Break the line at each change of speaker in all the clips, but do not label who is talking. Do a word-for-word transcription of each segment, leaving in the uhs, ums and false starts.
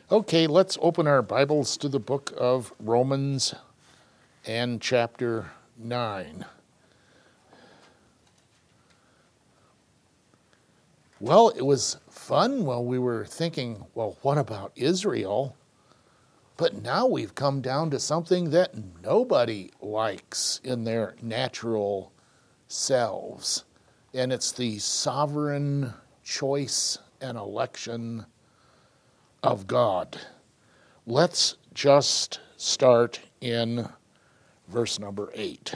Okay, let's open our Bibles to the book of Romans and chapter nine. Well, it was fun while we were thinking, well, what about Israel? But now we've come down to something that nobody likes in their natural selves, and it's the sovereign choice and election of God. Let's just start in verse number eight.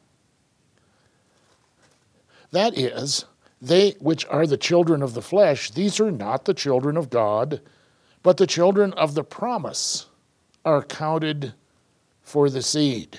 That is, they which are the children of the flesh, these are not the children of God, but the children of the promise are counted for the seed.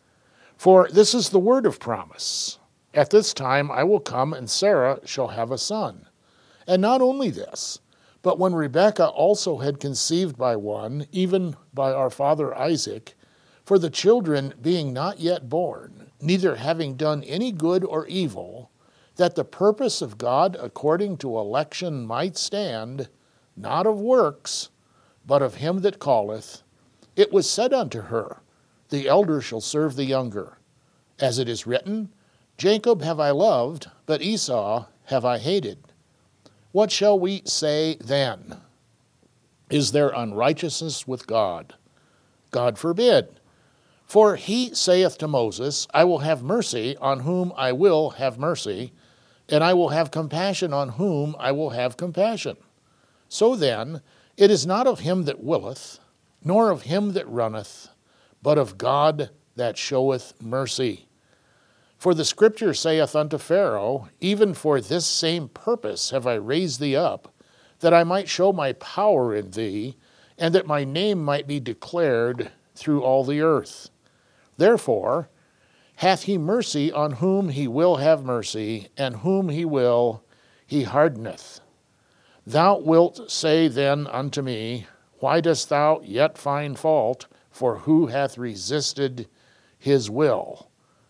For this is the word of promise. At this time I will come, and Sarah shall have a son. And not only this, but when Rebekah also had conceived by one, even by our father Isaac, for the children being not yet born, neither having done any good or evil, that the purpose of God according to election might stand, not of works, but of him that calleth, it was said unto her, the elder shall serve the younger. As it is written, Jacob have I loved, but Esau have I hated. What shall we say then? Is there unrighteousness with God? God forbid. For he saith to Moses, I will have mercy on whom I will have mercy, and I will have compassion on whom I will have compassion. So then, it is not of him that willeth, nor of him that runneth, but of God that showeth mercy. For the scripture saith unto Pharaoh, even for this same purpose have I raised thee up, that I might show my power in thee, and that my name might be declared through all the earth. Therefore hath he mercy on whom he will have mercy, and whom he will he hardeneth. Thou wilt say then unto me, why dost thou yet find fault? For who hath resisted his will?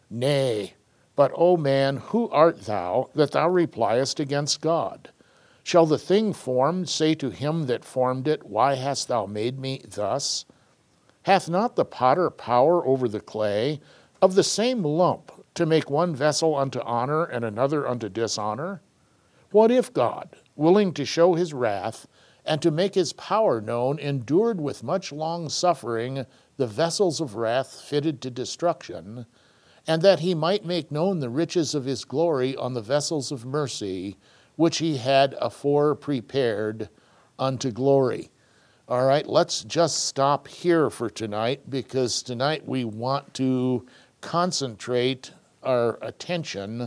Nay, but, O man, who art thou, that thou repliest against God? Shall the thing formed say to him that formed it, why hast thou made me thus? Hath not the potter power over the clay, of the same lump, to make one vessel unto honor and another unto dishonor? What if God, willing to show his wrath, and to make his power known, endured with much long suffering the vessels of wrath fitted to destruction, and that he might make known the riches of his glory on the vessels of mercy, which he had afore prepared unto glory. All right, let's just stop here for tonight, because tonight we want to concentrate our attention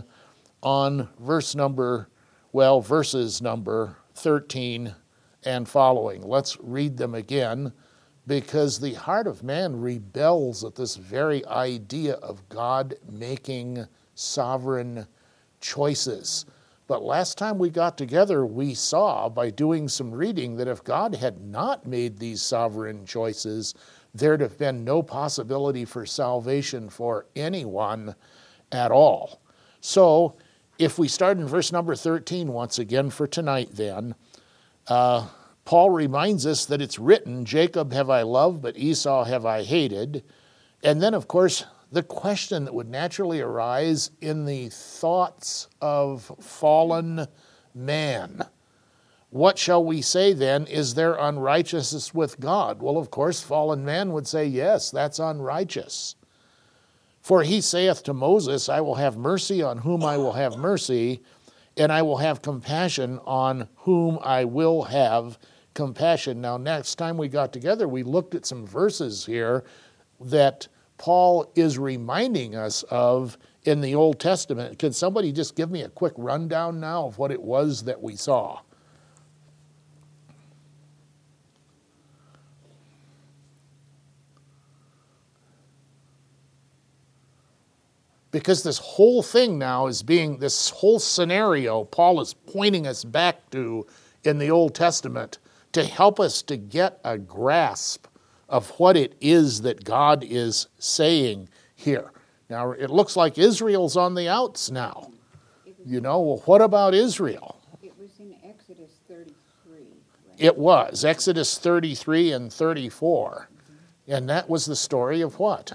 on verse number, well, verses number thirteen and following. Let's read them again, because the heart of man rebels at this very idea of God making sovereign choices. But last time we got together, we saw by doing some reading that if God had not made these sovereign choices, there'd have been no possibility for salvation for anyone at all. So if we start in verse number thirteen once again for tonight then, uh, Paul reminds us that it's written, Jacob have I loved, but Esau have I hated. And then, of course, the question that would naturally arise in the thoughts of fallen man. What shall we say then? Is there unrighteousness with God? Well, of course, fallen man would say, yes, that's unrighteous. For he saith to Moses, I will have mercy on whom I will have mercy, and I will have compassion on whom I will have compassion. Now, next time we got together, we looked at some verses here that Paul is reminding us of in the Old Testament. Can somebody just give me a quick rundown now of what it was that we saw? Because this whole thing now is being, this whole scenario, Paul is pointing us back to in the Old Testament to help us to get a grasp of what it is that God is saying here. Now, it looks like Israel's on the outs now. You know, well, what about Israel?
It was in Exodus thirty-three.
It was, Exodus thirty-three and thirty-four. Mm-hmm. And that was the story of what?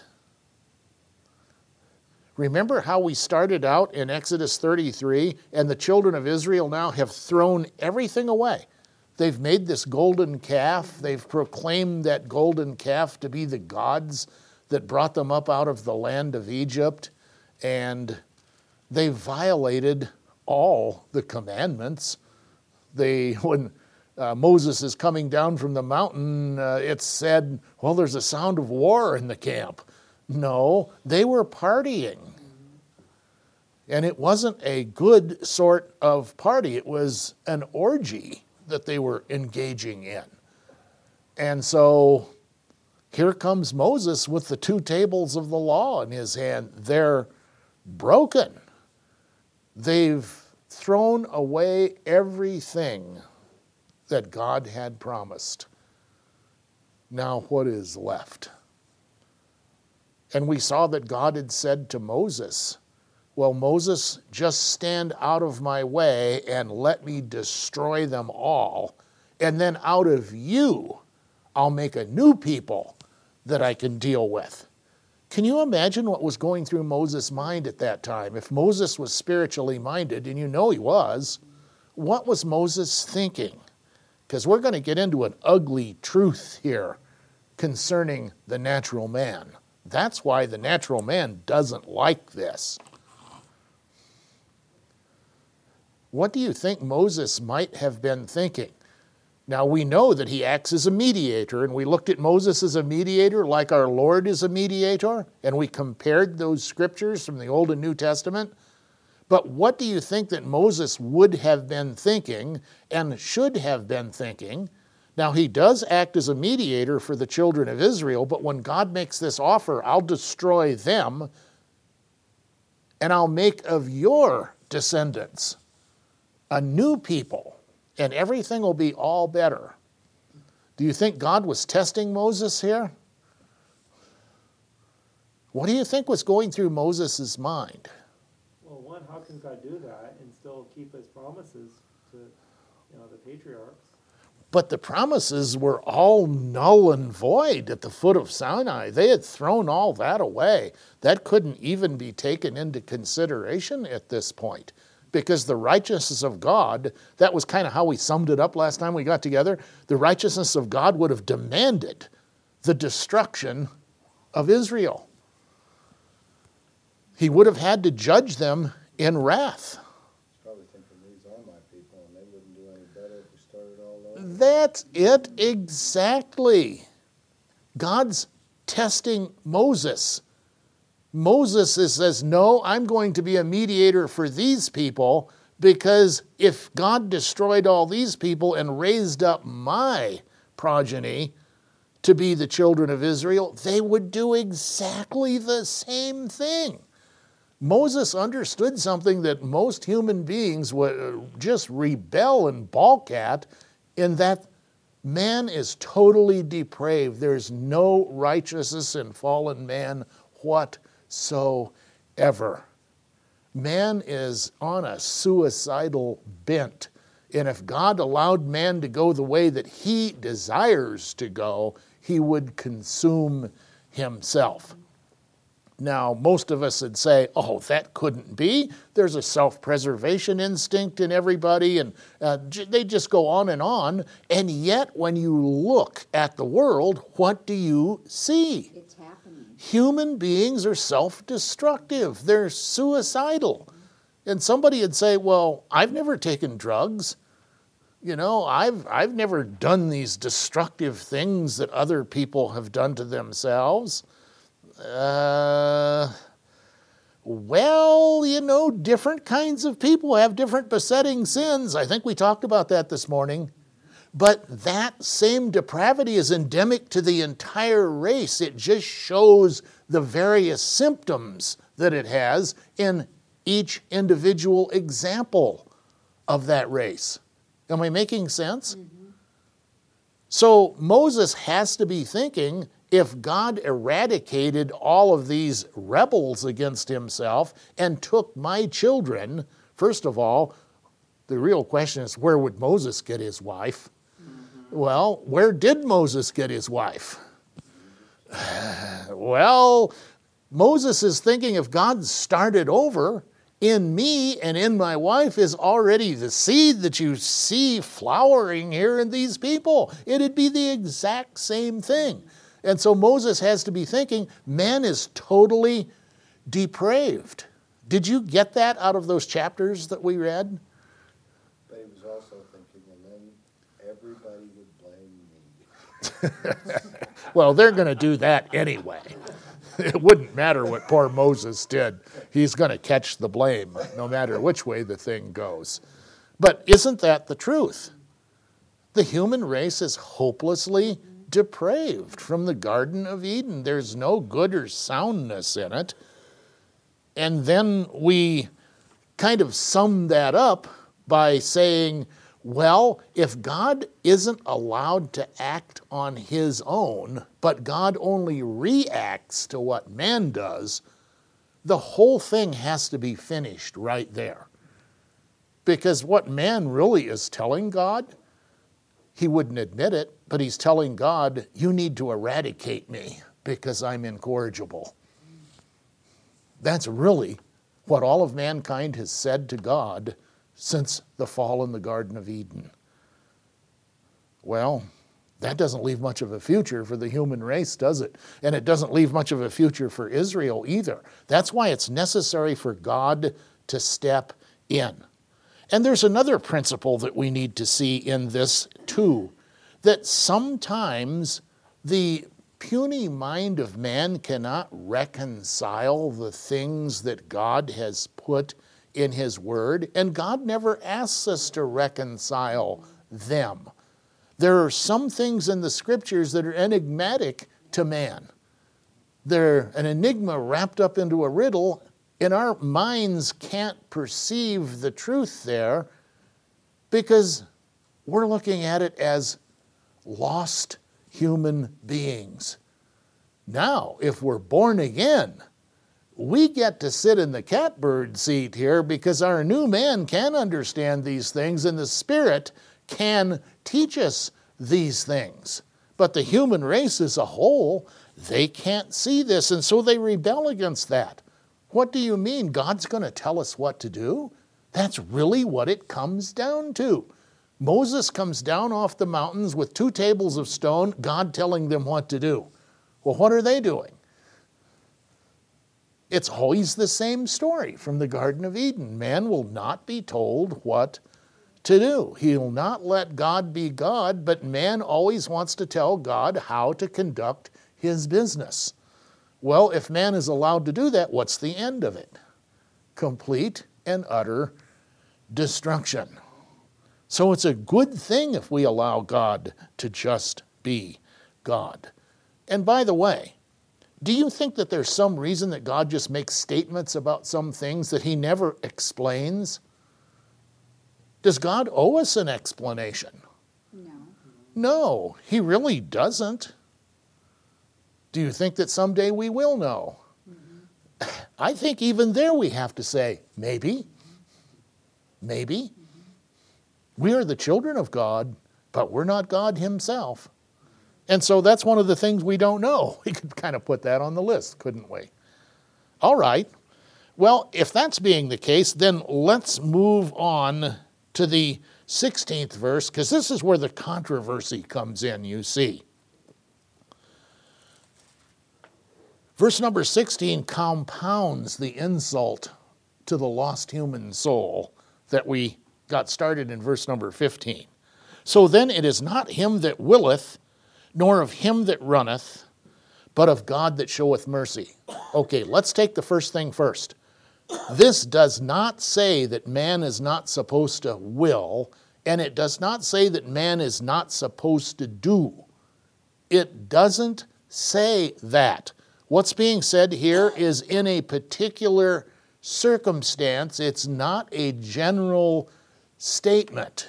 Remember how we started out in Exodus thirty-three, and the children of Israel now have thrown everything away. They've made this golden calf. They've proclaimed that golden calf to be the gods that brought them up out of the land of Egypt. And they violated all the commandments. They, when uh, Moses is coming down from the mountain, uh, it said, well, there's a sound of war in the camp. No, they were partying. And it wasn't a good sort of party. It was an orgy that they were engaging in. And so here comes Moses with the two tables of the law in his hand. They're broken. They've thrown away everything that God had promised. Now what is left? And we saw that God had said to Moses, well, Moses, just stand out of my way and let me destroy them all. And then out of you, I'll make a new people that I can deal with. Can you imagine what was going through Moses' mind at that time? If Moses was spiritually minded, and you know he was, what was Moses thinking? Because we're going to get into an ugly truth here concerning the natural man. That's why the natural man doesn't like this. What do you think Moses might have been thinking? Now, we know that he acts as a mediator, and we looked at Moses as a mediator like our Lord is a mediator, and we compared those scriptures from the Old and New Testament. But what do you think that Moses would have been thinking and should have been thinking? Now, he does act as a mediator for the children of Israel, but when God makes this offer, I'll destroy them, and I'll make of your descendants a new people, and everything will be all better. Do you think God was testing Moses here? What do you think was going through Moses' mind?
Well, one, how can God do that and still keep his promises to, you know, the patriarchs?
But the promises were all null and void at the foot of Sinai. They had thrown all that away. That couldn't even be taken into consideration at this point. Because the righteousness of God, that was kind of how we summed it up last time we got together, the righteousness of God would have demanded the destruction of Israel. He would have had to judge them in wrath.
Probably thinking these are my people and they wouldn't do any better if we started all over.
That's it exactly. God's testing Moses. Moses says, no, I'm going to be a mediator for these people, because if God destroyed all these people and raised up my progeny to be the children of Israel, they would do exactly the same thing. Moses understood something that most human beings would just rebel and balk at, in that man is totally depraved. There's no righteousness in fallen man whatsoever. So ever. Man is on a suicidal bent. And if God allowed man to go the way that he desires to go, he would consume himself. Now, most of us would say, oh, that couldn't be. There's a self-preservation instinct in everybody, and uh, they just go on and on. And yet, when you look at the world, what do you see?
It's happening.
Human beings are self-destructive. They're suicidal. And somebody would say, well, I've never taken drugs. You know, I've, I've never done these destructive things that other people have done to themselves. Uh, well, you know, different kinds of people have different besetting sins. I think we talked about that this morning. But that same depravity is endemic to the entire race. It just shows the various symptoms that it has in each individual example of that race. Am I making sense? Mm-hmm. So Moses has to be thinking, if God eradicated all of these rebels against himself and took my children, first of all, The real question is, where would Moses get his wife? Mm-hmm. Well, where did Moses get his wife? Well, Moses is thinking, if God started over, in me and in my wife is already the seed that you see flowering here in these people. It'd be the exact same thing. And so Moses has to be thinking, man is totally depraved. Did you get that out of those chapters that we read?
But he was also thinking, and then everybody would blame me.
Well, they're going to do that anyway. It wouldn't matter what poor Moses did. He's going to catch the blame, no matter which way the thing goes. But isn't that the truth? The human race is hopelessly depraved from the Garden of Eden. There's no good or soundness in it. And then we kind of sum that up by saying, well, if God isn't allowed to act on his own, but God only reacts to what man does, the whole thing has to be finished right there. Because what man really is telling God, he wouldn't admit it, but he's telling God, you need to eradicate me because I'm incorrigible. That's really what all of mankind has said to God since the fall in the Garden of Eden. Well, that doesn't leave much of a future for the human race, does it? And it doesn't leave much of a future for Israel either. That's why it's necessary for God to step in. And there's another principle that we need to see in this too, that sometimes the puny mind of man cannot reconcile the things that God has put in his word, and God never asks us to reconcile them. There are some things in the scriptures that are enigmatic to man. They're an enigma wrapped up into a riddle, and our minds can't perceive the truth there because we're looking at it as lost human beings. Now, if we're born again, we get to sit in the catbird seat here because our new man can understand these things and the Spirit can teach us these things. But the human race as a whole, they can't see this, and so they rebel against that. What do you mean? God's going to tell us what to do? That's really what it comes down to. Moses comes down off the mountains with two tables of stone, God telling them what to do. Well, what are they doing? It's always the same story from the Garden of Eden. Man will not be told what to do. He'll not let God be God, but man always wants to tell God how to conduct his business. Well, if man is allowed to do that, what's the end of it? Complete and utter destruction. So it's a good thing if we allow God to just be God. And by the way, do you think that there's some reason that God just makes statements about some things that he never explains? Does God owe us an explanation?
No.
No, he really doesn't. Do you think that someday we will know? Mm-hmm. I think even there we have to say, maybe, maybe. Mm-hmm. We are the children of God, but we're not God himself. And so that's one of the things we don't know. We could kind of put that on the list, couldn't we? All right. Well, if that's being the case, then let's move on to the sixteenth verse, because this is where the controversy comes in, you see. Verse number sixteen compounds the insult to the lost human soul that we got started in verse number fifteen. So then it is not him that willeth, nor of him that runneth, but of God that showeth mercy. Okay, let's take the first thing first. This does not say that man is not supposed to will, and it does not say that man is not supposed to do. It doesn't say that. What's being said here is in a particular circumstance. It's not a general statement.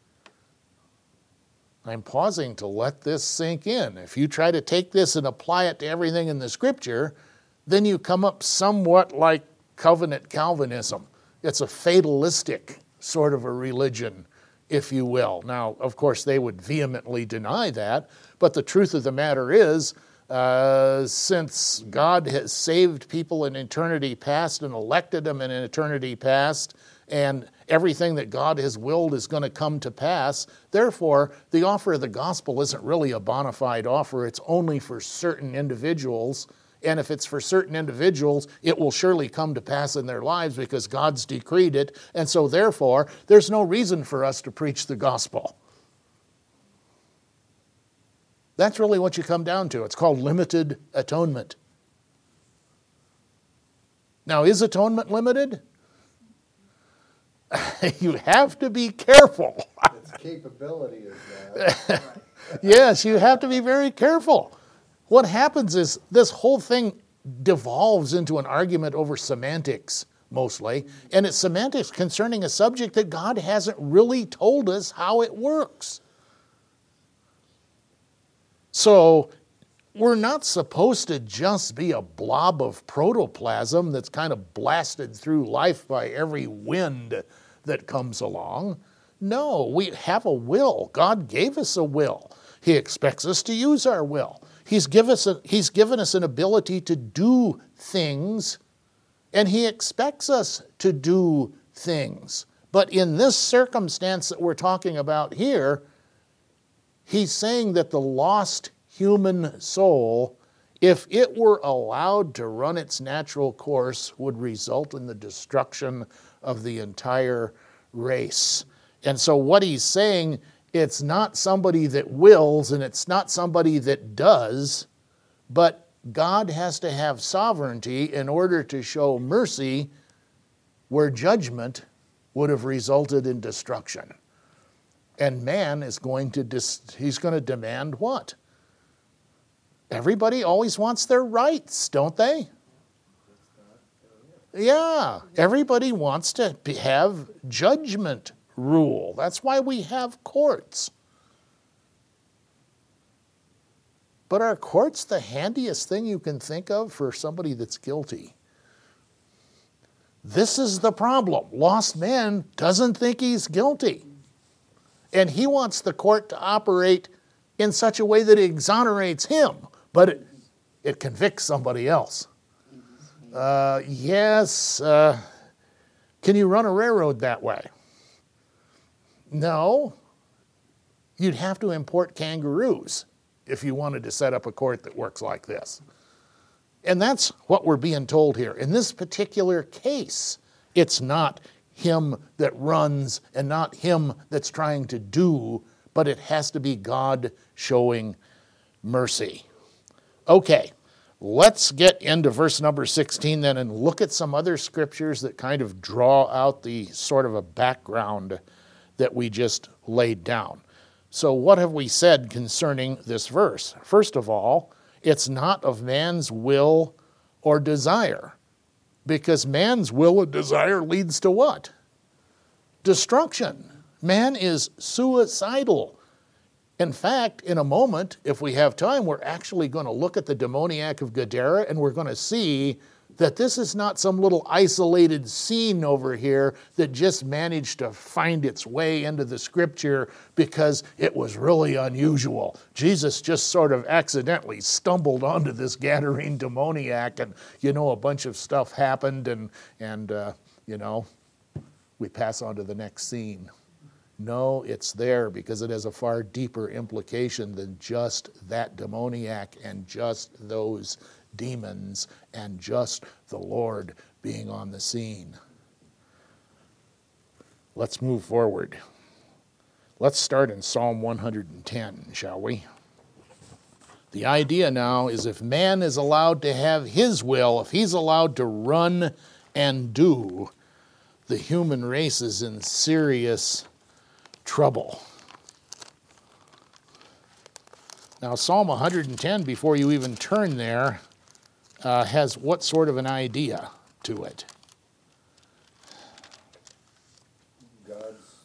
I'm pausing to let this sink in. If you try to take this and apply it to everything in the Scripture, then you come up somewhat like covenant Calvinism. It's a fatalistic sort of a religion, if you will. Now, of course, they would vehemently deny that, but the truth of the matter is, uh, since God has saved people in eternity past and elected them in eternity past, and everything that God has willed is going to come to pass, therefore, the offer of the gospel isn't really a bona fide offer. It's only for certain individuals. And if it's for certain individuals, it will surely come to pass in their lives because God's decreed it. And so therefore, there's no reason for us to preach the gospel. That's really what you come down to. It's called limited atonement. Now, is atonement limited? You have to be careful.
Its capability is that.
Yes, you have to be very careful. What happens is this whole thing devolves into an argument over semantics, mostly, and it's semantics concerning a subject that God hasn't really told us how it works. So we're not supposed to just be a blob of protoplasm that's kind of blasted through life by every wind that comes along. No, we have a will. God gave us a will. He expects us to use our will. He's, give us a, he's given us an ability to do things, and He expects us to do things. But in this circumstance that we're talking about here, He's saying that the lost human soul, if it were allowed to run its natural course, would result in the destruction of the entire race. And so what He's saying, it's not somebody that wills and it's not somebody that does, but God has to have sovereignty in order to show mercy where judgment would have resulted in destruction. And man is going to, dis- he's going to demand what? Everybody always wants their rights, don't they? Yeah, everybody wants to be, have judgment rule. That's why we have courts. But are courts the handiest thing you can think of for somebody that's guilty? This is the problem. Lost man doesn't think he's guilty. And he wants the court to operate in such a way that it exonerates him, but it, it convicts somebody else. Uh, yes, uh, can you run a railroad that way? No. You'd have to import kangaroos if you wanted to set up a court that works like this. And that's what we're being told here. In this particular case, it's not him that runs and not him that's trying to do, but it has to be God showing mercy. Okay, let's get into verse number sixteen then and look at some other scriptures that kind of draw out the sort of a background that we just laid down. So what have we said concerning this verse? First of all, it's not of man's will or desire, because man's will and desire leads to what? Destruction. Man is suicidal. In fact, in a moment, if we have time, we're actually going to look at the demoniac of Gadara, and we're going to see that this is not some little isolated scene over here that just managed to find its way into the scripture because it was really unusual. Jesus just sort of accidentally stumbled onto this Gadarene demoniac, and, you know, a bunch of stuff happened, and, and uh, you know, we pass on to the next scene. No, it's there because it has a far deeper implication than just that demoniac and just those demons and just the Lord being on the scene. Let's move forward. Let's start in Psalm one hundred ten, shall we? The idea now is if man is allowed to have his will, if he's allowed to run and do, the human race is in serious trouble. Now, Psalm one hundred ten, before you even turn there, uh, has what sort of an idea to it?
God's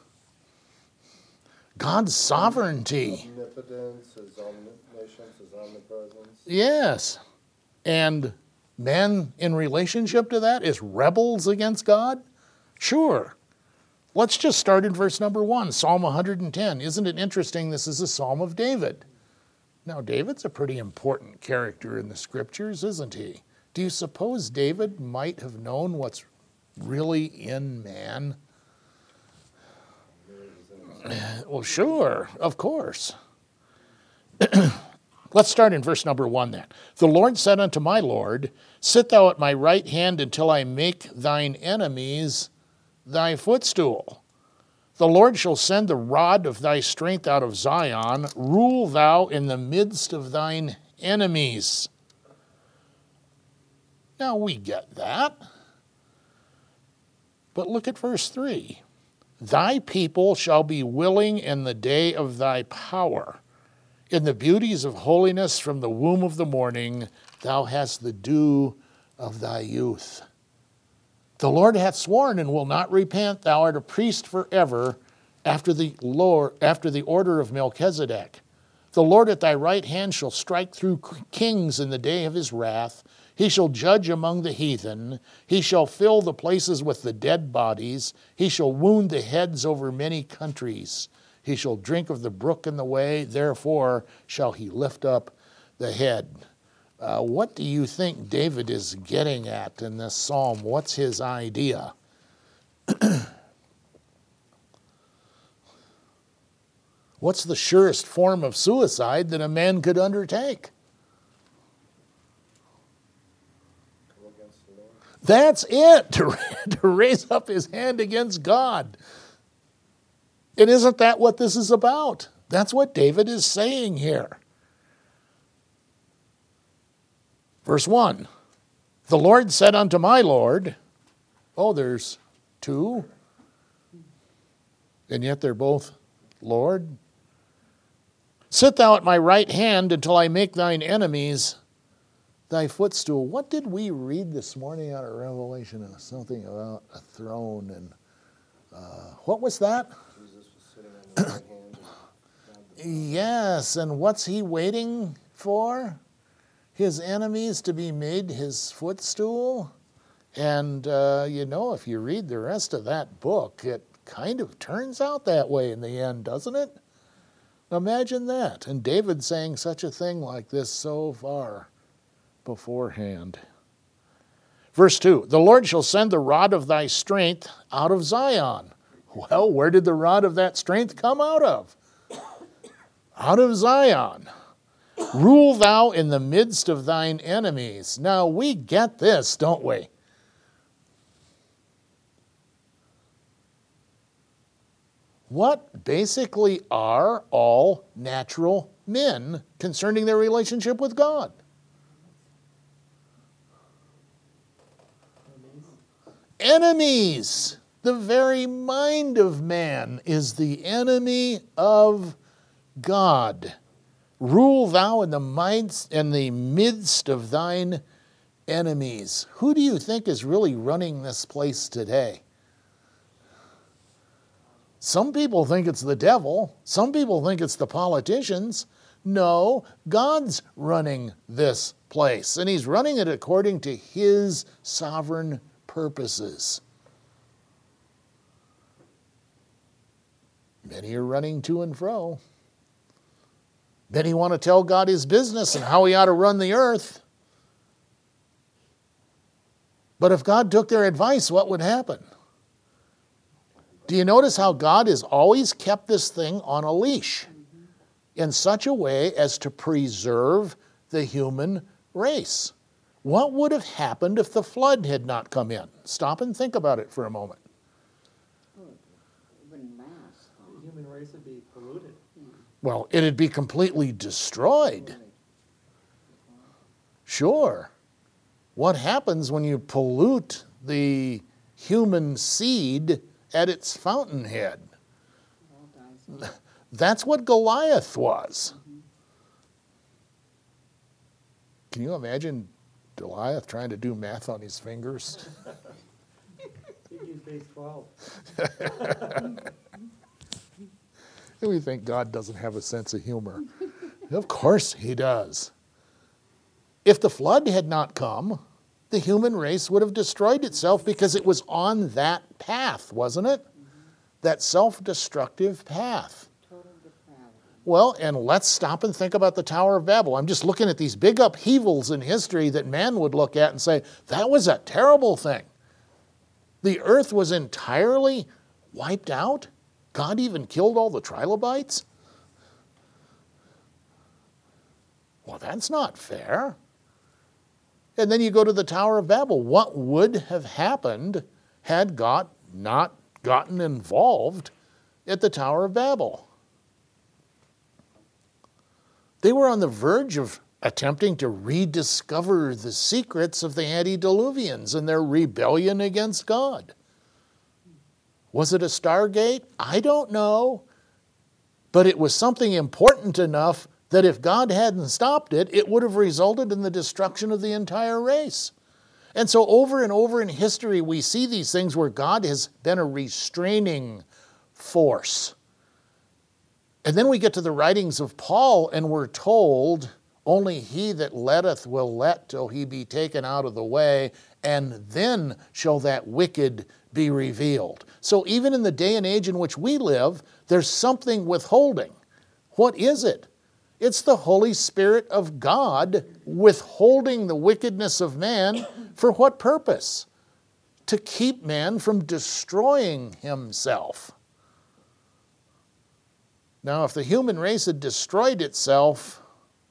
God's sovereignty.
omnipotence, His omniscience, His omnipresence.
Yes. And men in relationship to that is rebels against God? Sure. Let's just start in verse number one, Psalm one hundred ten. Isn't it interesting? This is a Psalm of David. Now, David's a pretty important character in the scriptures, isn't he? Do you suppose David might have known what's really in man? Well, sure, of course. Let's start in verse number one then. The Lord said unto my Lord, sit thou at my right hand until I make thine enemies thy footstool. The Lord shall send the rod of thy strength out of Zion. Rule thou in the midst of thine enemies. Now we get that. But look at verse three. Thy people shall be willing in the day of thy power. In the beauties of holiness from the womb of the morning, thou hast the dew of thy youth. The Lord hath sworn and will not repent. Thou art a priest forever after the Lord, after the order of Melchizedek. The Lord at thy right hand shall strike through kings in the day of his wrath. He shall judge among the heathen. He shall fill the places with the dead bodies. He shall wound the heads over many countries. He shall drink of the brook in the way. Therefore shall he lift up the head. Uh, what do you think David is getting at in this psalm? What's his idea? What's the surest form of suicide that a man could undertake? That's it, to, to raise up his hand against God. And isn't that what this is about? That's what David is saying here. Verse one, the Lord said unto my Lord, oh, there's two, and yet they're both Lord. Sit thou at my right hand until I make thine enemies thy footstool. What did we read this morning out of Revelation? Something about a throne, and uh, what was that?
Jesus was sitting on the right hand. And
Yes, and what's he waiting for? His enemies to be made his footstool. And, uh, you know, if you read the rest of that book, it kind of turns out that way in the end, doesn't it? Imagine that. And David saying such a thing like this so far beforehand. Verse two, the Lord shall send the rod of thy strength out of Zion. Well, where did the rod of that strength come out of? Out of Zion. Rule thou in the midst of thine enemies. Now we get this, don't we? What basically are all natural men concerning their relationship with God? Enemies. The very mind of man is the enemy of God. Rule thou in the midst, in the midst of thine enemies. Who do you think is really running this place today? Some people think it's the devil. Some people think it's the politicians. No, God's running this place, and he's running it according to his sovereign purposes. Many are running to and fro. Many want to tell God his business and how he ought to run the earth. But if God took their advice, what would happen? Do you notice how God has always kept this thing on a leash in such a way as to preserve the human race? What would have happened if the flood had not come in? Stop and think about it for a moment.
The human race would be polluted.
Well, it'd be completely destroyed. Sure. What happens when you pollute the human seed at its fountainhead? That's what Goliath was. Can you imagine Goliath trying to do math on his fingers?
He'd use base twelve.
We think God doesn't have a sense of humor. Of course he does. If the flood had not come, the human race would have destroyed itself because it was on that path, wasn't it? that self-destructive path.
Total depravity.
Well, and let's stop and think about the Tower of Babel. I'm just looking at these big upheavals in history that man would look at and say, that was a terrible thing. The earth was entirely wiped out. God even killed all the trilobites. Well, that's not fair. And then you go to the Tower of Babel. What would have happened had God not gotten involved at the Tower of Babel? They were on the verge of attempting to rediscover the secrets of the antediluvians and their rebellion against God. Was it a Stargate? I don't know. But it was something important enough that if God hadn't stopped it, it would have resulted in the destruction of the entire race. And so over and over in history, we see these things where God has been a restraining force. And then we get to the writings of Paul, and we're told, only he that letteth will let till he be taken out of the way, and then shall that wicked be revealed. So even in the day and age in which we live, there's something withholding. What is it? It's the Holy Spirit of God withholding the wickedness of man. For what purpose? To keep man from destroying himself. Now, if the human race had destroyed itself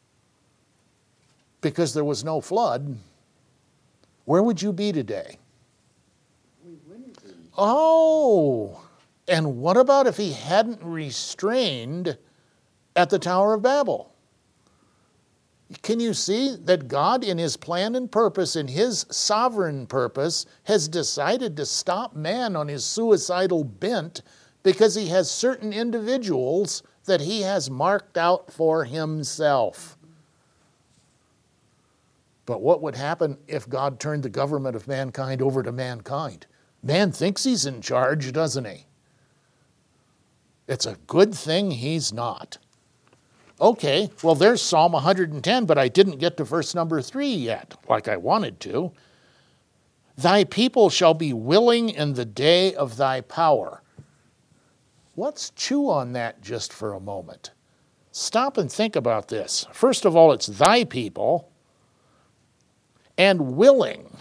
because there was no flood, where would you be today?
We wouldn't be.
Oh, and what about if he hadn't restrained at the Tower of Babel? Can you see that God, in his plan and purpose, in his sovereign purpose, has decided to stop man on his suicidal bent because he has certain individuals that he has marked out for himself? But what would happen if God turned the government of mankind over to mankind? Man thinks he's in charge, doesn't he? It's a good thing he's not. Okay, well, there's Psalm one hundred ten, but I didn't get to verse number three yet, like I wanted to. Thy people shall be willing in the day of thy power. Let's chew on that just for a moment. Stop and think about this. First of all, it's thy people, and willing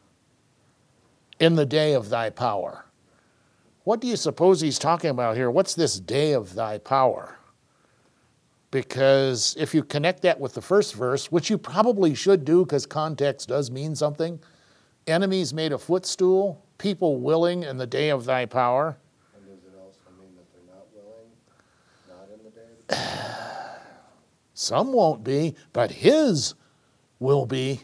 in the day of thy power. What do you suppose he's talking about here? What's this day of thy power? Because if you connect that with the first verse, which you probably should do because context does mean something, enemies made a footstool, people willing in the day of thy power.
And does it also mean that they're not willing, not in the day of the power?
Some won't be, but his will be.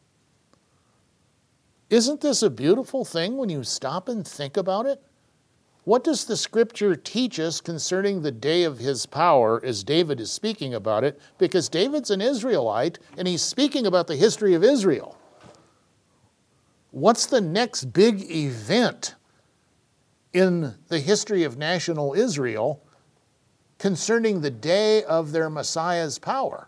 Isn't this a beautiful thing when you stop and think about it? What does the scripture teach us concerning the day of his power as David is speaking about it? Because David's an Israelite and he's speaking about the history of Israel. What's the next big event in the history of national Israel concerning the day of their Messiah's power?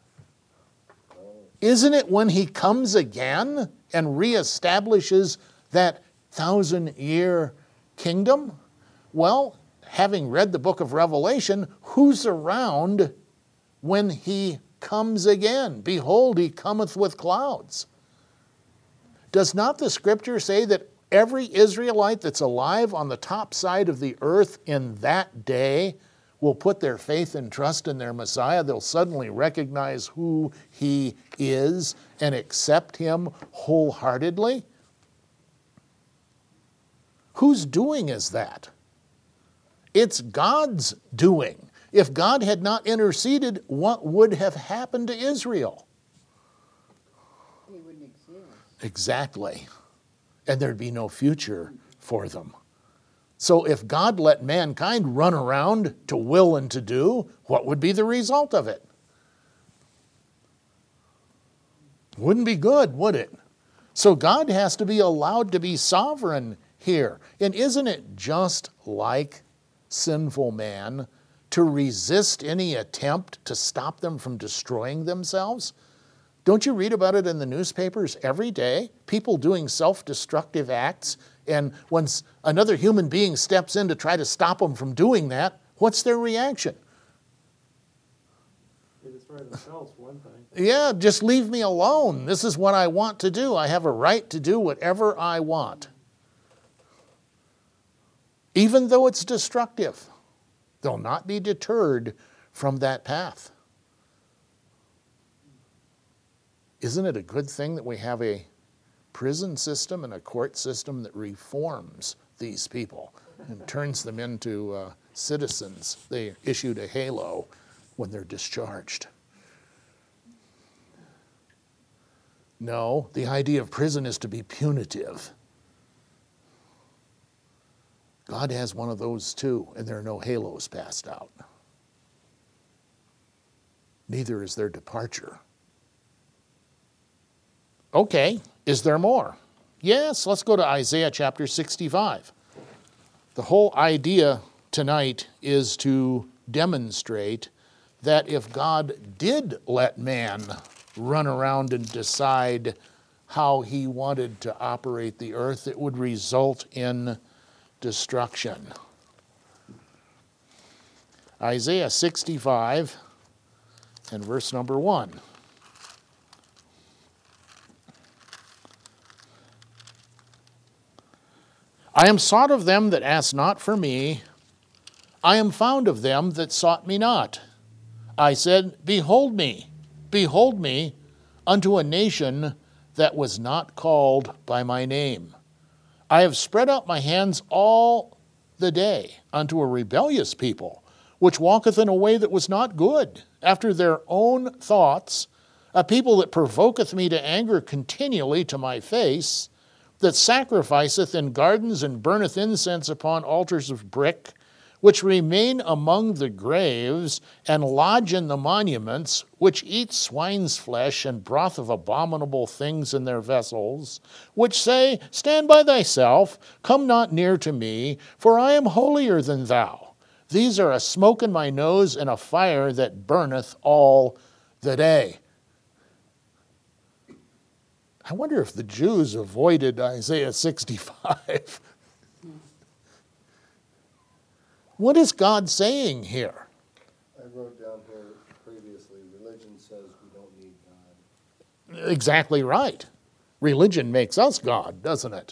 Isn't it when he comes again and reestablishes that thousand-year kingdom? Well, having read the book of Revelation, who's around when he comes again? Behold, he cometh with clouds. Does not the scripture say that every Israelite that's alive on the top side of the earth in that day will put their faith and trust in their Messiah? They'll suddenly recognize who he is and accept him wholeheartedly? Whose doing is that? It's God's doing. If God had not interceded, what would have happened to Israel?
They wouldn't exist.
Exactly. And there'd be no future for them. So if God let mankind run around to will and to do, what would be the result of it? Wouldn't be good, would it? So God has to be allowed to be sovereign here. And isn't it just like sinful man to resist any attempt to stop them from destroying themselves? Don't you read about it in the newspapers every day? People doing self-destructive acts And when another human being steps in to try to stop them from doing that, what's their reaction?
They destroy themselves, for one thing.
Yeah, just leave me alone. This is what I want to do. I have a right to do whatever I want. Even though it's destructive, they'll not be deterred from that path. Isn't it a good thing that we have a prison system and a court system that reforms these people and turns them into uh, citizens? They issued a halo when they're discharged. No, the idea of prison is to be punitive. God has one of those too, and there are no halos passed out. Neither is their departure. Okay, is there more? Yes, let's go to Isaiah chapter sixty-five. The whole idea tonight is to demonstrate that if God did let man run around and decide how he wanted to operate the earth, it would result in destruction. Isaiah sixty-five and verse number one. I am sought of them that asked not for me. I am found of them that sought me not. I said, Behold me, behold me, unto a nation that was not called by my name. I have spread out my hands all the day unto a rebellious people, which walketh in a way that was not good, after their own thoughts, a people that provoketh me to anger continually to my face, that sacrificeth in gardens and burneth incense upon altars of brick, which remain among the graves, and lodge in the monuments, which eat swine's flesh and broth of abominable things in their vessels, which say, Stand by thyself, come not near to me, for I am holier than thou. These are a smoke in my nose and a fire that burneth all the day. I wonder if the Jews avoided Isaiah sixty-five. What is God saying here?
I wrote down here previously, religion says we don't need God.
Exactly right. Religion makes us God, doesn't it?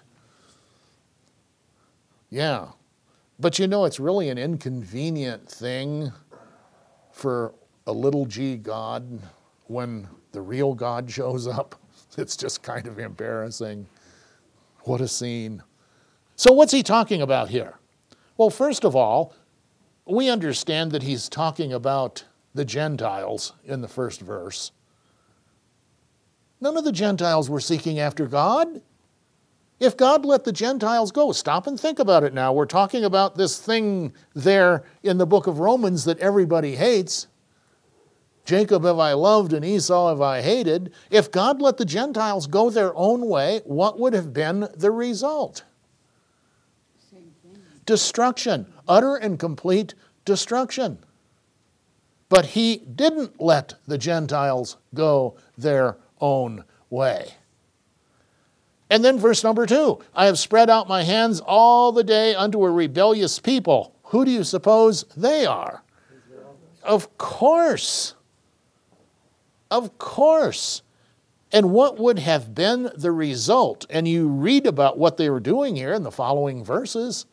Yeah. But you know, it's really an inconvenient thing for a little g God when the real God shows up. It's just kind of embarrassing. What a scene. So what's he talking about here? Well, first of all, we understand that he's talking about the Gentiles in the first verse. None of the Gentiles were seeking after God. If God let the Gentiles go, stop and think about it now. We're talking about this thing there in the book of Romans that everybody hates. Jacob have I loved and Esau have I hated. If God let the Gentiles go their own way, what would have been the result?
Same thing.
Destruction, utter and complete destruction. But he didn't let the Gentiles go their own way. And then verse number two, I have spread out my hands all the day unto a rebellious people. Who do you suppose they are?
Israel.
Of course. Of course. And what would have been the result? And you read about what they were doing here in the following verses.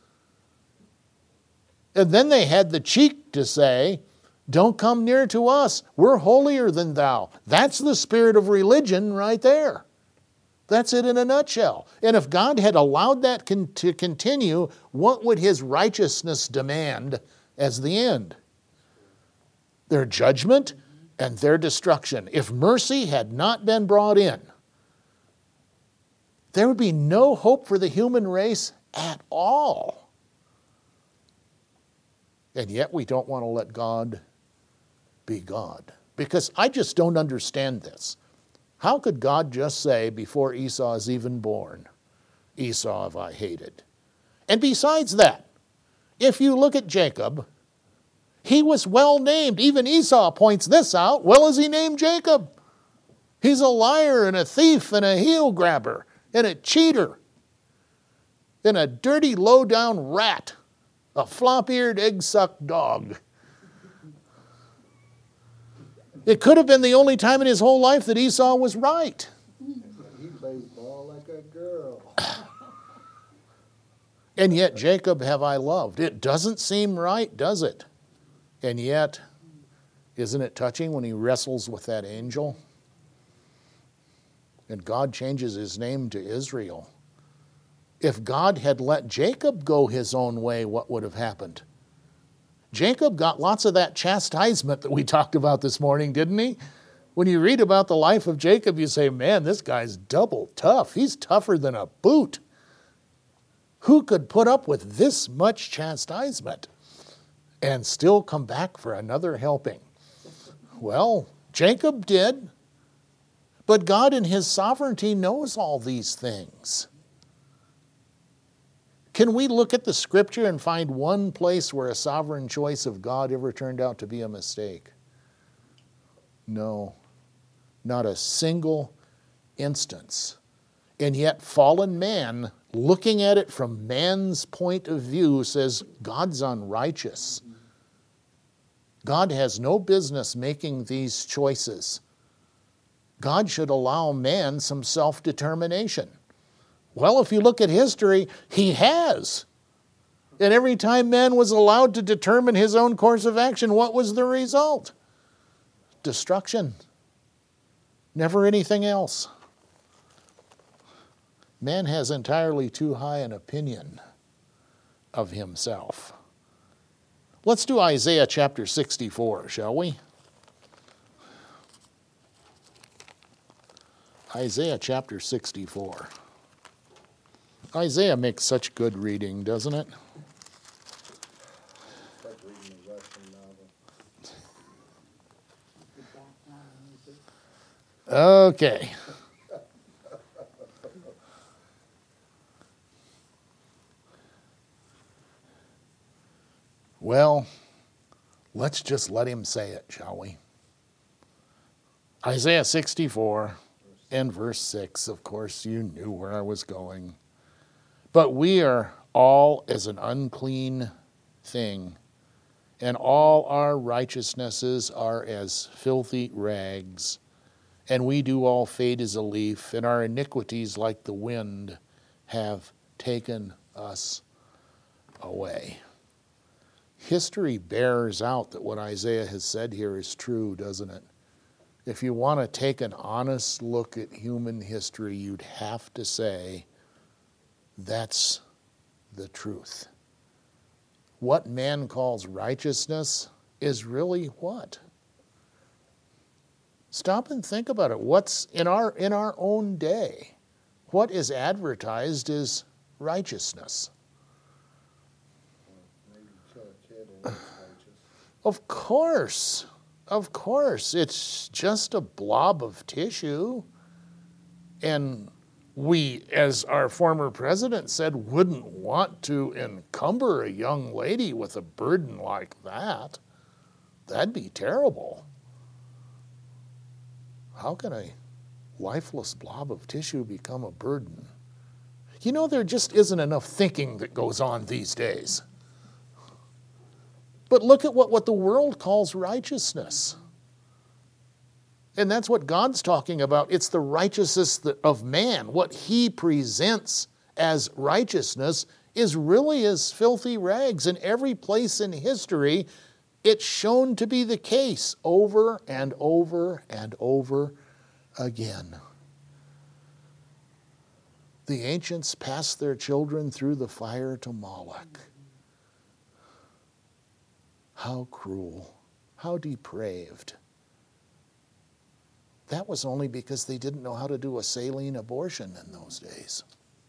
And then they had the cheek to say, Don't come near to us. We're holier than thou. That's the spirit of religion right there. That's it in a nutshell. And if God had allowed that con- to continue, what would his righteousness demand as the end? Their judgment and their destruction. If mercy had not been brought in, there would be no hope for the human race at all. And yet we don't want to let God be God. Because I just don't understand this. How could God just say, before Esau is even born, Esau have I hated? And besides that, if you look at Jacob, he was well named. Even Esau points this out. Well is he named Jacob? He's a liar and a thief and a heel grabber and a cheater. than a dirty, low-down rat, a flop-eared, egg-sucked dog. It could have been the only time in his whole life that Esau was right.
He plays ball like a girl.
And yet Jacob have I loved. It doesn't seem right, does it? And yet, isn't it touching when he wrestles with that angel? And God changes his name to Israel. If God had let Jacob go his own way, what would have happened? Jacob got lots of that chastisement that we talked about this morning, didn't he? When you read about the life of Jacob, you say, man, this guy's double tough. He's tougher than a boot. Who could put up with this much chastisement and still come back for another helping? Well, Jacob did, but God in his sovereignty knows all these things. Can we look at the scripture and find one place where a sovereign choice of God ever turned out to be a mistake? No, not a single instance. And yet fallen man, looking at it from man's point of view, says God's unrighteous. God has no business making these choices. God should allow man some self-determination. Well, if you look at history, he has. And every time man was allowed to determine his own course of action, what was the result? Destruction. Never anything else. Man has entirely too high an opinion of himself. Let's do Isaiah chapter sixty-four, shall we? Isaiah chapter sixty-four. Isaiah makes such good reading, doesn't it?
It's like reading a Russian novel.
The background music.
Okay. Well, let's just let him say it, shall we? Isaiah sixty-four and verse six, of course, you knew where I was going. But we are all as an unclean thing, and all our righteousnesses are as filthy rags. And we do all fade as a leaf, and our iniquities like the wind have taken us away. History bears out that what Isaiah has said here is true, doesn't it? If you want to take an honest look at human history, you'd have to say that's the truth. What man calls righteousness is really what? Stop and think about it. What's in our in our own day? What is advertised as righteousness?
Maybe kill a kid and it's righteous.
Of course. Of course. It's just a blob of tissue. And we, as our former president said, wouldn't want to encumber a young lady with a burden like that. That'd be terrible. How can a lifeless blob of tissue become a burden? You know, there just isn't enough thinking that goes on these days. But look at what, what the world calls righteousness. And that's what God's talking about. It's the righteousness of man. What he presents as righteousness is really as filthy rags. In every place in history, it's shown to be the case over and over and over again. The ancients passed their children through the fire to Moloch. How cruel, how depraved. That was only because they didn't know how to do a saline abortion in those days.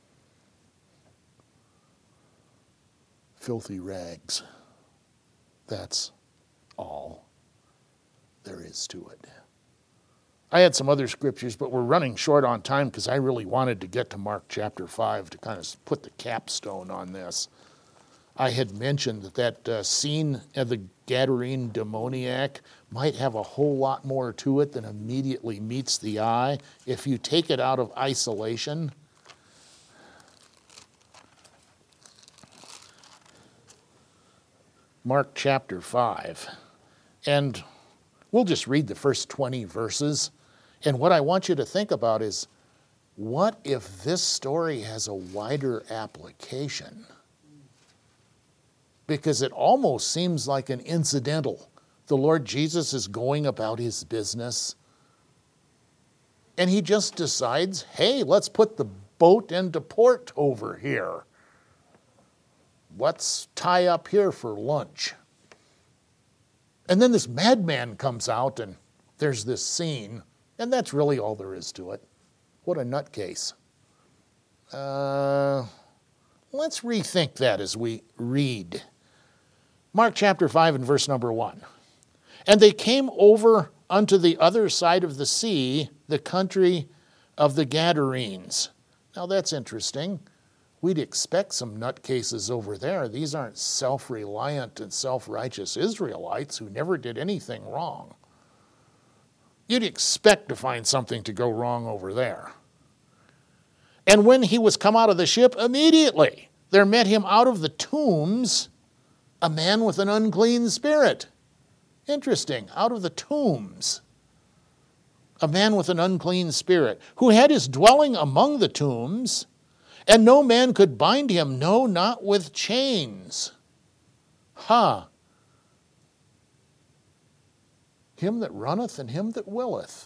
Filthy rags. That's all there is to it. I had some other scriptures, but we're running short on time because I really wanted to get to Mark chapter five to kind of put the capstone on this. I had mentioned that that uh, scene of the Gadarene demoniac might have a whole lot more to it than immediately meets the eye if you take it out of isolation. Mark chapter five. And we'll just read the first twenty verses. And what I want you to think about is, what if this story has a wider application? Because it almost seems like an incidental. The Lord Jesus is going about his business, and he just decides, hey, let's put the boat into port over here. Let's tie up here for lunch. And then this madman comes out, and there's this scene, and that's really all there is to it. What a nutcase. Uh, let's rethink that as we read. Mark chapter five and verse number one. And they came over unto the other side of the sea, the country of the Gadarenes. Now that's interesting. We'd expect some nutcases over there. These aren't self-reliant and self-righteous Israelites who never did anything wrong. You'd expect to find something to go wrong over there. And when he was come out of the ship, immediately there met him out of the tombs a man with an unclean spirit. Interesting, out of the tombs. A man with an unclean spirit, who had his dwelling among the tombs, and no man could bind him, no, not with chains. Ha! Him that runneth and him that willeth.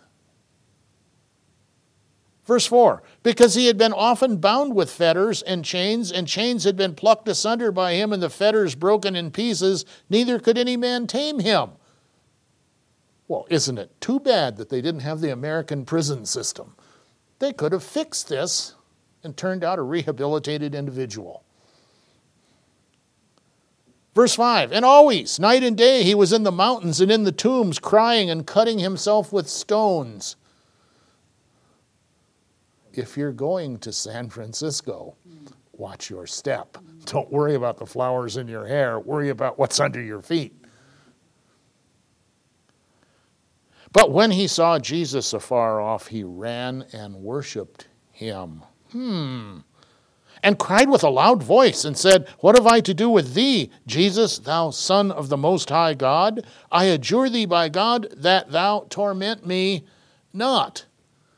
Verse four, because he had been often bound with fetters and chains, and chains had been plucked asunder by him, and the fetters broken in pieces, neither could any man tame him. Well, isn't it too bad that they didn't have the American prison system? They could have fixed this and turned out a rehabilitated individual. Verse five, and always, night and day, he was in the mountains and in the tombs, crying and cutting himself with stones. If you're going to San Francisco, watch your step. Don't worry about the flowers in your hair. Worry about what's under your feet. But when he saw Jesus afar off, he ran and worshipped him. Hmm. And cried with a loud voice and said, What have I to do with thee, Jesus, thou Son of the Most High God? I adjure thee by God that thou torment me not.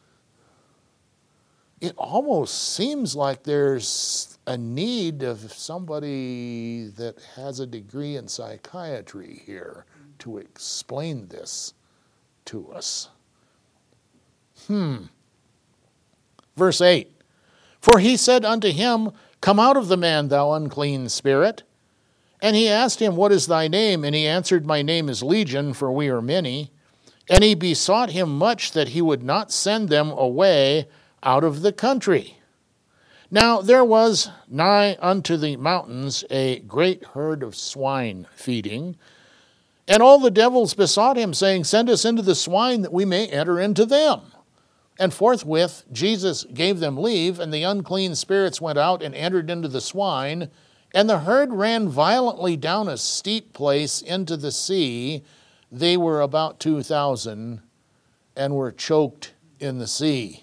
It almost seems like there's a need of somebody that has a degree in psychiatry here to explain this to us. Hmm. Verse eight. For he said unto him, Come out of the man, thou unclean spirit. And he asked him, What is thy name? And he answered, My name is Legion, for we are many. And he besought him much that he would not send them away out of the country. Now there was nigh unto the mountains a great herd of swine feeding, and all the devils besought him, saying, Send us into the swine, that we may enter into them. And forthwith Jesus gave them leave, and the unclean spirits went out and entered into the swine, and the herd ran violently down a steep place into the sea. They were about two thousand, and were choked in the sea.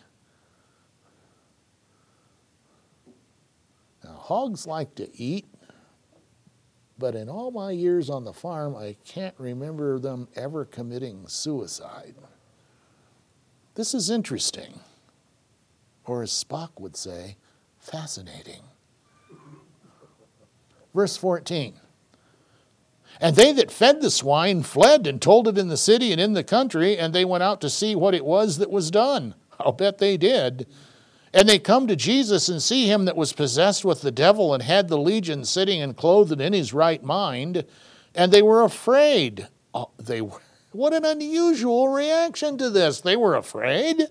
Now, hogs like to eat, but in all my years on the farm, I can't remember them ever committing suicide. This is interesting, or as Spock would say, fascinating. Verse fourteen. And they that fed the swine fled and told it in the city and in the country, and they went out to see what it was that was done. I'll bet they did. And they come to Jesus and see him that was possessed with the devil and had the legion sitting and clothed in his right mind, and they were afraid. Oh, they were. What an unusual reaction to this. They were afraid.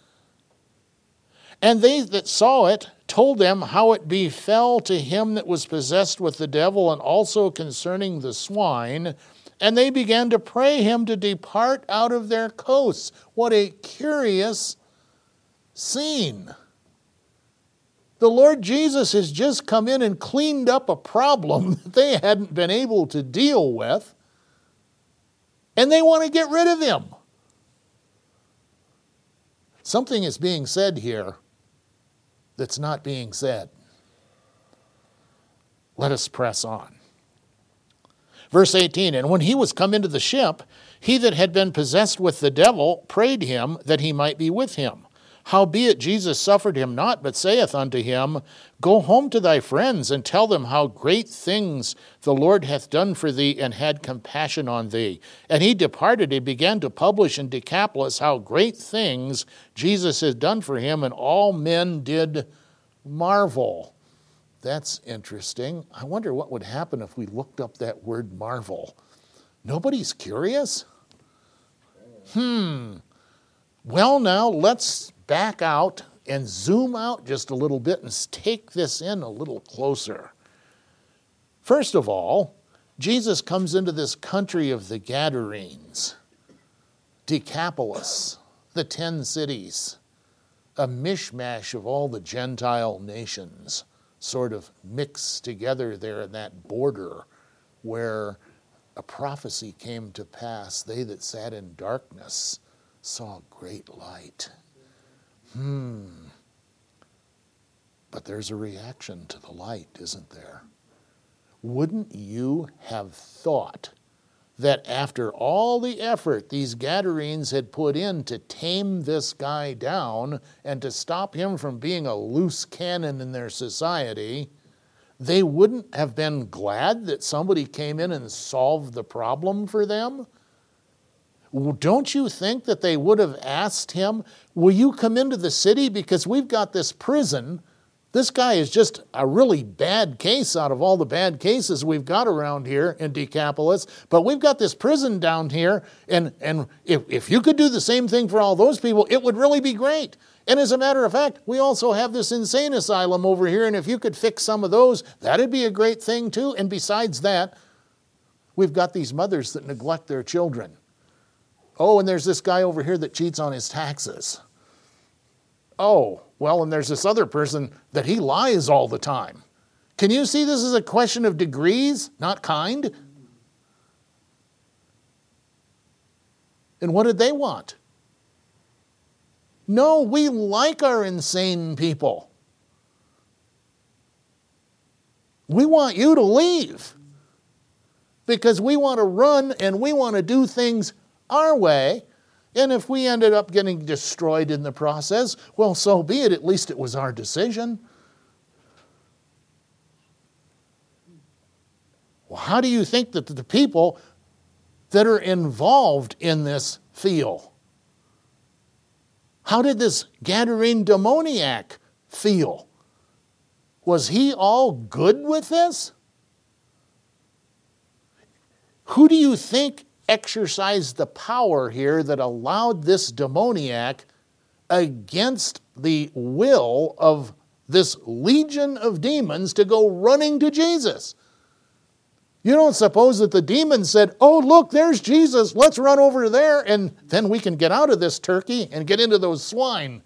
And they that saw it told them how it befell to him that was possessed with the devil, and also concerning the swine. And they began to pray him to depart out of their coasts. What a curious scene. The Lord Jesus has just come in and cleaned up a problem that they hadn't been able to deal with. And they want to get rid of him. Something is being said here that's not being said. Let us press on. Verse eighteen, and when he was come into the ship, he that had been possessed with the devil prayed him that he might be with him. Howbeit Jesus suffered him not, but saith unto him, Go home to thy friends, and tell them how great things the Lord hath done for thee, and had compassion on thee. And he departed, and began to publish in Decapolis how great things Jesus had done for him, and all men did marvel. That's interesting. I wonder what would happen if we looked up that word marvel. Nobody's curious? Hmm. Well, now let's back out and zoom out just a little bit and take this in a little closer. First of all, Jesus comes into this country of the Gadarenes, Decapolis, the ten cities, a mishmash of all the Gentile nations, sort of mixed together there in that border where a prophecy came to pass. They that sat in darkness saw great light. Hmm. But there's a reaction to the light, isn't there? Wouldn't you have thought that after all the effort these Gadarenes had put in to tame this guy down and to stop him from being a loose cannon in their society, they wouldn't have been glad that somebody came in and solved the problem for them? Don't you think that they would have asked him, will you come into the city because we've got this prison? This guy is just a really bad case out of all the bad cases we've got around here in Decapolis, but we've got this prison down here, and, and if, if you could do the same thing for all those people, it would really be great. And as a matter of fact, we also have this insane asylum over here, and if you could fix some of those, that'd be a great thing too. And besides that, we've got these mothers that neglect their children. Oh, and there's this guy over here that cheats on his taxes. Oh, well, and there's this other person that he lies all the time. Can you see this is a question of degrees, not kind? And what did they want? No, we like our insane people. We want you to leave because we want to run and we want to do things our way, and if we ended up getting destroyed in the process, well, so be it. At least it was our decision. Well, how do you think that the people that are involved in this feel? How did this Gadarene demoniac feel? Was he all good with this? Who do you think exercised the power here that allowed this demoniac, against the will of this legion of demons, to go running to Jesus? You don't suppose that the demons said, oh, look, there's Jesus, let's run over there, and then we can get out of this turkey and get into those swine.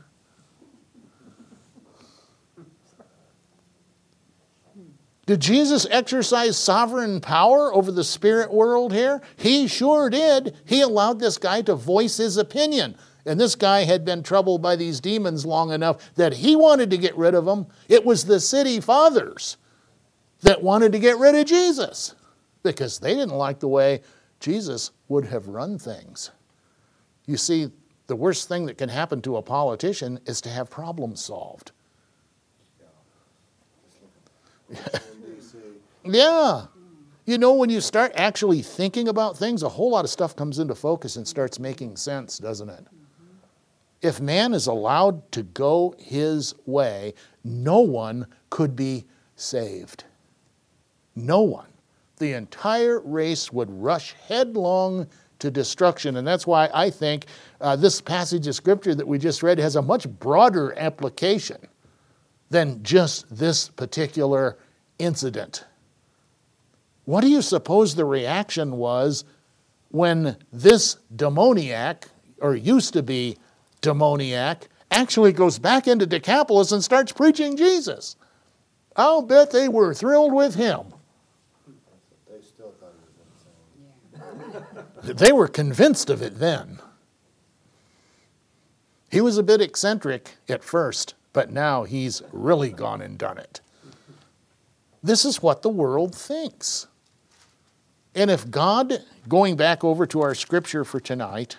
Did Jesus exercise sovereign power over the spirit world here? He sure did. He allowed this guy to voice his opinion. And this guy had been troubled by these demons long enough that he wanted to get rid of them. It was the city fathers that wanted to get rid of Jesus because they didn't like the way Jesus would have run things. You see, the worst thing that can happen to a politician is to have problems solved. Yeah. You know, when you start actually thinking about things, a whole lot of stuff comes into focus and starts making sense, doesn't it? If man is allowed to go his way, no one could be saved. No one. The entire race would rush headlong to destruction. And that's why I think uh, this passage of Scripture that we just read has a much broader application than just this particular incident. What do you suppose the reaction was when this demoniac, or used to be demoniac, actually goes back into Decapolis and starts preaching Jesus? I'll bet they were thrilled with him.
They still thought he was insane.
They were convinced of it then. He was a bit eccentric at first, but now he's really gone and done it. This is what the world thinks. And if God, going back over to our scripture for tonight,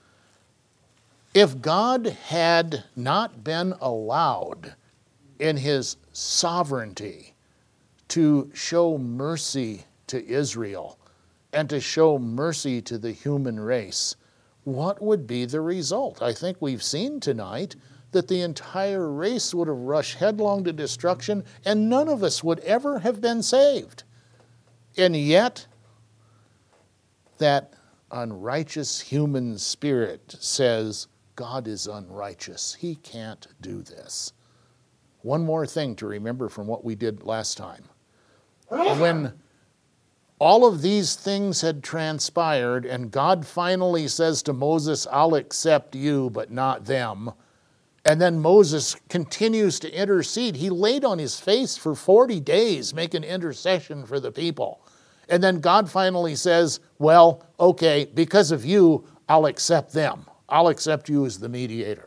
if God had not been allowed in his sovereignty to show mercy to Israel and to show mercy to the human race, what would be the result? I think we've seen tonight that the entire race would have rushed headlong to destruction and none of us would ever have been saved. And yet, that unrighteous human spirit says, God is unrighteous. He can't do this. One more thing to remember from what we did last time. When all of these things had transpired and God finally says to Moses, I'll accept you, but not them. And then Moses continues to intercede. He laid on his face for forty days making intercession for the people. And then God finally says, well, okay, because of you, I'll accept them. I'll accept you as the mediator.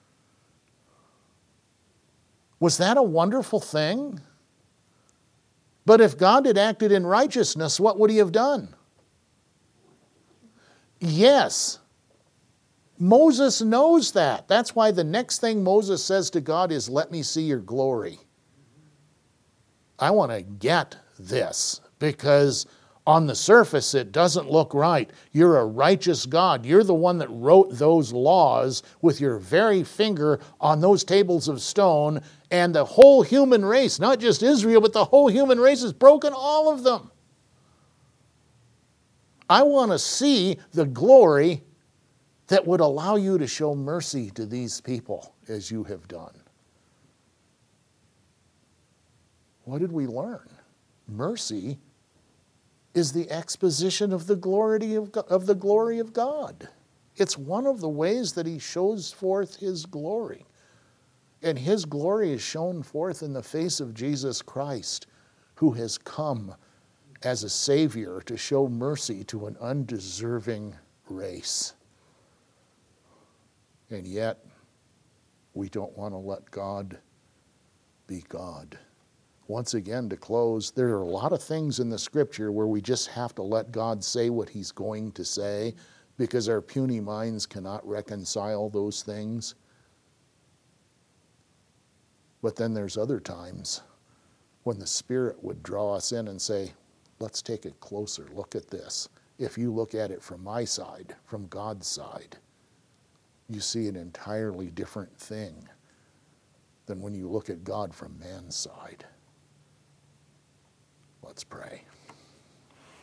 Was that a wonderful thing? But if God had acted in righteousness, what would he have done? Yes. Moses knows that. That's why the next thing Moses says to God is, let me see your glory. I want to get this because on the surface it doesn't look right. You're a righteous God. You're the one that wrote those laws with your very finger on those tables of stone, and the whole human race, not just Israel, but the whole human race has broken all of them. I want to see the glory that would allow you to show mercy to these people as you have done. What did we learn? Mercy is the exposition of the glory of, of the glory of God. It's one of the ways that he shows forth his glory. And his glory is shown forth in the face of Jesus Christ, who has come as a Savior to show mercy to an undeserving race. And yet, we don't want to let God be God. Once again, to close, there are a lot of things in the Scripture where we just have to let God say what he's going to say because our puny minds cannot reconcile those things. But then there's other times when the Spirit would draw us in and say, let's take a closer look at this. If you look at it from my side, from God's side, you see an entirely different thing than when you look at God from man's side. Let's pray.